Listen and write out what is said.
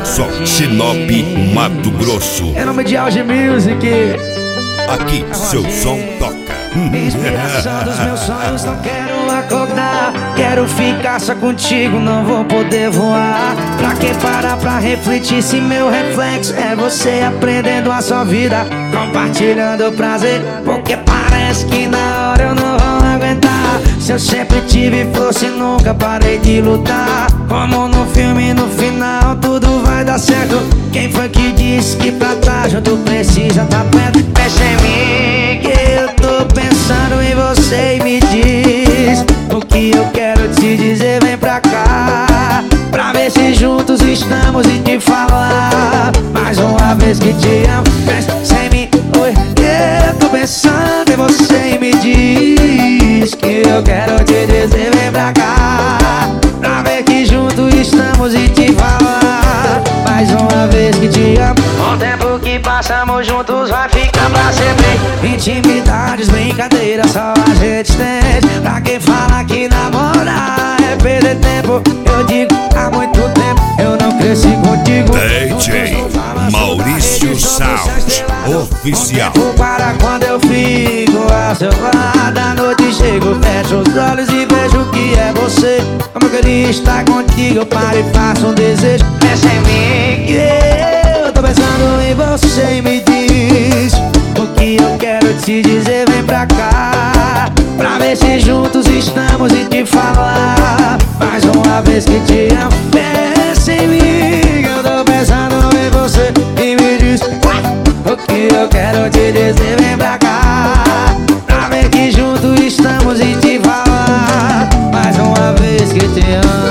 Só Sinop, Mato Grosso. Em nome de Auge Music. Aqui seu som toca. Inspiração dos meus sonhos, não quero acordar. Quero ficar só contigo, não vou poder voar. Pra quem parar pra refletir se meu reflexo é você aprendendo a sua vida, compartilhando o prazer. Porque parece que na hora eu não vou aguentar. Se eu sempre tive força e nunca parei de lutar. Como no filme, no final tudo vai dar certo. Quem foi que disse que pra tá junto precisa tá perto? Pensa em mim que eu tô pensando em você e me diz o que eu quero te dizer, vem pra cá. Pra ver se juntos estamos e te falar mais uma vez que te amo. Pensa em mim, oi, eu tô pensando em você e me diz que eu quero te dizer, vem pra cá. Pra ver que juntos estamos e te falar mais uma vez que te amo. O tempo que passamos juntos vai ficar pra sempre. Intimidades, brincadeiras, só a gente tem. Pra quem fala que namorar é perder tempo, eu digo há muito tempo eu não cresci contigo. DJ Maurício Sound Oficial. O tempo para quando eu fico ao seu lado. À noite chego, fecho os olhos e vejo que é você. Como eu queria estar contigo, eu paro e faço um desejo. Pensa em mim que eu tô pensando em você e me diz o que eu quero te dizer, vem pra cá. Pra ver se juntos estamos e te falar mais uma vez que te amo. Pensa em mim, eu tô pensando em você e me diz o que eu quero te dizer, vem pra cá. Pra ver que juntos estamos e te falar mais uma vez que te amo.